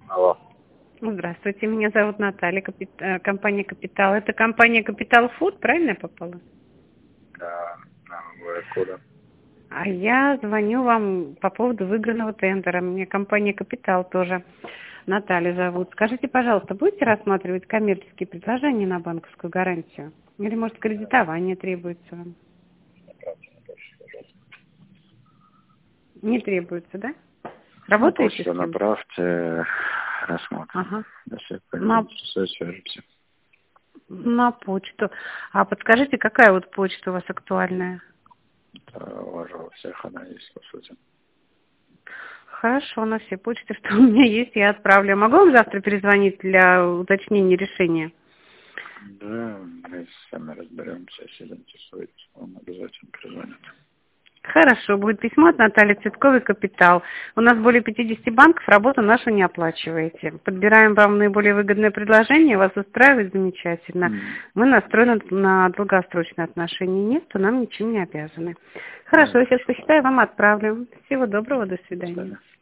Алло. Здравствуйте, меня зовут Наталья, компания «Капитал». Это компания «Капитал Фуд», правильно я попала? Да, вы откуда? А я звоню вам по поводу выигранного тендера. Мне компания «Капитал» тоже. Наталья зовут. Скажите, пожалуйста, будете рассматривать коммерческие предложения на банковскую гарантию? Или, может, кредитование требуется вам? Не требуется, да? Ну, Работаете почту с кем? направьте, рассмотрим. Ага. Если На, свяжемся. на почту. А подскажите, какая вот почта у вас актуальная? У вас же у всех она есть, по сути. Хорошо, на все почты, что у меня есть, я отправлю. Могу вам завтра перезвонить для уточнения решения? Да, мы сами разберемся, если заинтересуетесь, вам обязательно перезвонят. Хорошо, будет письмо от Натальи Цветковой «Капитал». У нас более 50 банков, работу нашу не оплачиваете. Подбираем вам наиболее выгодное предложение, вас устраивает замечательно. Мы настроены на долгосрочные отношения. Нет, то нам ничем не обязаны. Хорошо, я сейчас посчитаю, вам отправлю. Всего доброго, до До свидания. свидания.